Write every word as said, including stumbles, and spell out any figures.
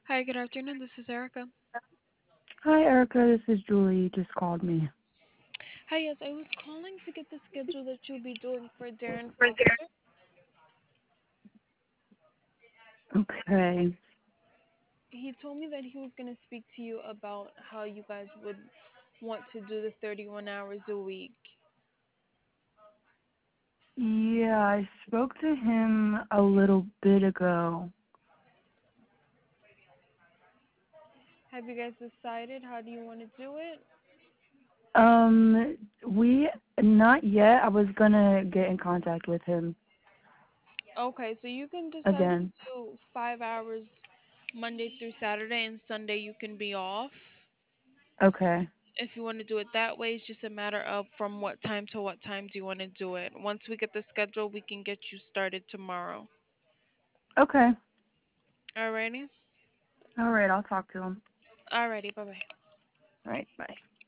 Hi, good afternoon. This is Erica. Hi, Erica. This is Julie. You just called me. Hi, yes, I was calling to get the schedule that you'll be doing for Darren Foster. Okay. He told me that he was going to speak to you about how you guys would want to do the thirty-one hours a week. Yeah, I spoke to him a little bit ago. Have you guys decided how do you want to do it? Um, we not yet. I was gonna get in contact with him Okay, so you can decide to again. do five hours Monday through Saturday, and Sunday you can be off. Okay. If you want to do it that way, it's just a matter of from what time to what time do you want to do it. Once we get the schedule, we can get you started tomorrow. Okay. Alrighty? All right. I'll talk to him. Alrighty, bye bye. All right. Bye.